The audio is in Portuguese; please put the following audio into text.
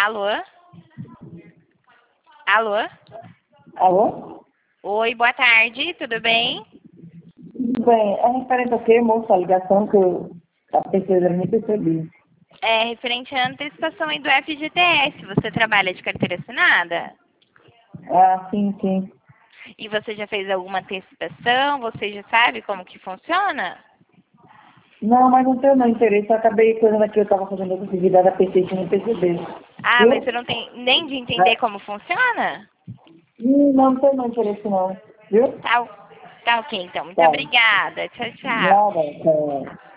Alô? Alô? Alô? Oi, boa tarde, tudo bem? Tudo bem. É referente ao quê, moça? A ligação que eu estava pesquisando, nem percebi. É referente à antecipação aí do FGTS. Você trabalha de carteira assinada? Ah, sim, sim. E você já fez alguma antecipação? Você já sabe como que funciona? Não, mas não tenho não interesse. Eu acabei coisando aqui, eu estava fazendo outra atividade da PC que nem percebi. Ah, mas Viu? você não tem nem de entender como funciona? Não tenho não interesse não. Viu? Tá, tá ok, então. Muito Tá. obrigada. Tchau, tchau. Nada. Tá.